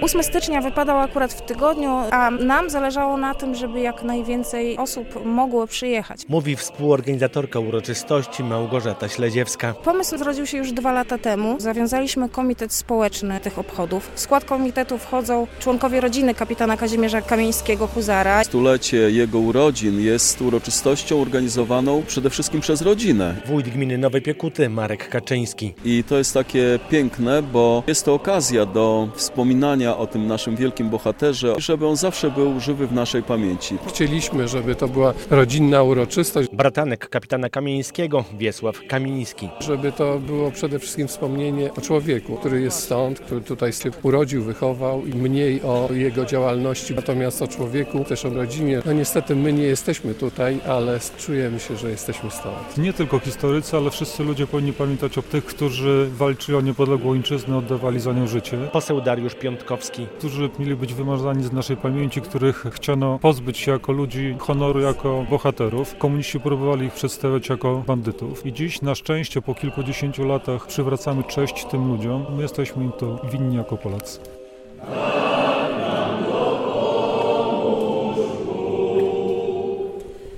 8 stycznia wypadał akurat w tygodniu, a nam zależało na tym, żeby jak najwięcej osób mogło przyjechać. Mówi współorganizatorka uroczystości Małgorzata Śledziewska. Pomysł zrodził się już 2 lata temu. Zawiązaliśmy komitet społeczny tych obchodów. W skład komitetu wchodzą członkowie rodziny kapitana Kazimierza Kamińskiego Huzara. Stulecie jego urodzin jest uroczystością organizowaną przede wszystkim przez rodzinę. Wójt gminy Nowej Piekuty Marek Kaczyński. I to jest takie piękne, bo jest to okazja do wspominania o tym naszym wielkim bohaterze, żeby on zawsze był żywy w naszej pamięci. Chcieliśmy, żeby to była rodzinna uroczystość. Bratanek kapitana Kamińskiego Wiesław Kamiński. Żeby to było przede wszystkim wspomnienie o człowieku, który jest stąd, który tutaj się urodził, wychował i mniej o jego działalności, natomiast o człowieku, też o rodzinie. No niestety my nie jesteśmy tutaj, ale czujemy się, że jesteśmy stąd. Nie tylko historycy, ale wszyscy ludzie powinni pamiętać o tych, którzy walczyli o niepodległą ojczyznę, oddawali za nią życie. Poseł Dariusz Piątkowski. Którzy mieli być wymazani z naszej pamięci, których chciano pozbyć się jako ludzi honoru, jako bohaterów. Komuniści próbowali ich przedstawiać jako bandytów. I dziś na szczęście po kilkudziesięciu latach przywracamy cześć tym ludziom. My jesteśmy im to winni jako Polacy.